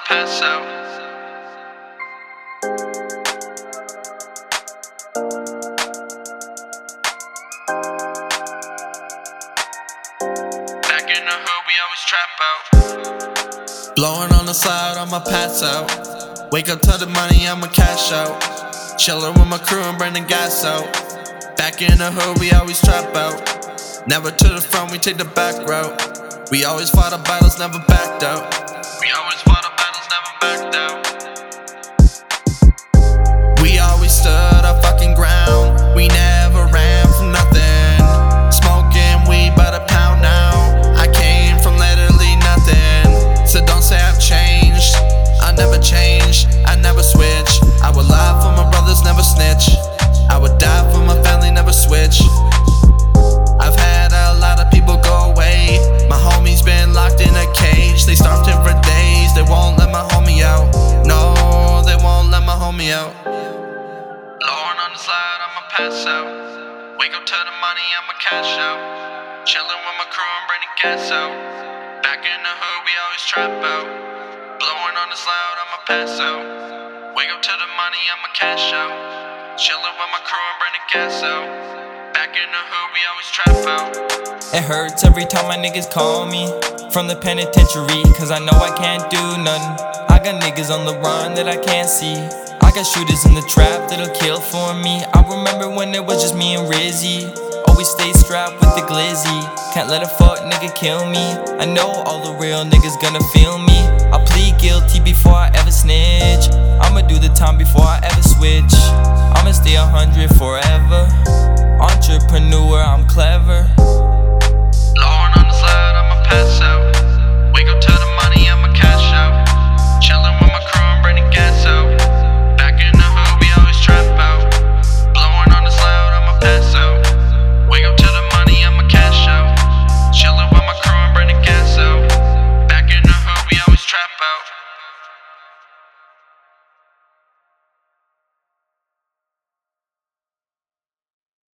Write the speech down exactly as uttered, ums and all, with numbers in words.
pass out. Back in the hood, we always trap out. Blowing on the side, I'ma pass out. Wake up to the money, I'ma cash out. Chillin' with my crew and burn the gas out. Back in the hood, we always trap out. Never to the front, we take the back route. We always fought the battles, never backed out. We always fought the battles, never backed out. We always stood our fucking ground. We never ran from nothing. Smoking weed by the pound now. I came from literally nothing. So don't say I've changed. I never change, I never switch. I would lie for my brothers, never snitch. I would die for my family, never switch. I've had a lot of people go away. My homie's been locked in a cage. They starved him for days. They won't let my homie out. No, they won't let my homie out. Blowing on the slide, I'ma pass out. Wake up to the money, I'ma cash out. Chillin' with my crew and burning gas out. Back in the hood, we always trap out. Blowing on the slide, I'ma pass out. Wake up to the money, I'ma cash out. Chillin' with my crew and burning gas out. Back in the hood, we always trap out. It hurts every time my niggas call me from the penitentiary, cause I know I can't do nothing. I got niggas on the run that I can't see. I got shooters in the trap that'll kill for me. I remember when it was just me and Rizzy. Always stay strapped with the glizzy. Can't let a fuck nigga kill me. I know all the real niggas gonna feel me. I plead guilty before I ever snitch. I'ma do the time before I ever switch. I'ma stay a hundred forever. Entrepreneur, I'm clever. Blowing on the slide, I'ma pass out. Wake up to the money, I'ma cash out. Chillin' with my crew and burning gas out. Back in the hood, we always trap out. Blowing on the slide, I'ma pass out. Wake up to the money, I'ma cash out. Chillin' with my crew and burning gas out. Back in the hood, we always trap out.